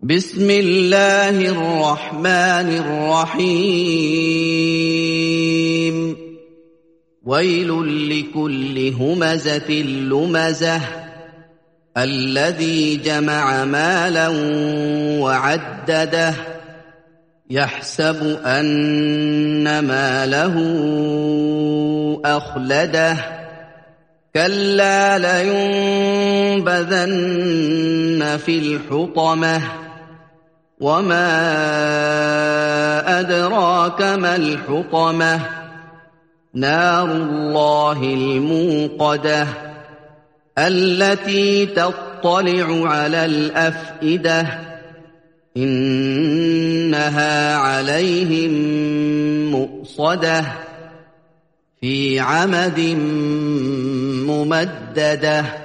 بسم الله الرحمن الرحيم ويل لكل همزة لمزة الذي جمع مالا وعدده يحسب أن ماله أخلده كلا لينبذن في الحطمة وما أدراك ما الحطمة نار الله الموقدة التي تطلع على الأفئدة إنها عليهم مؤصدة في عمد ممددة.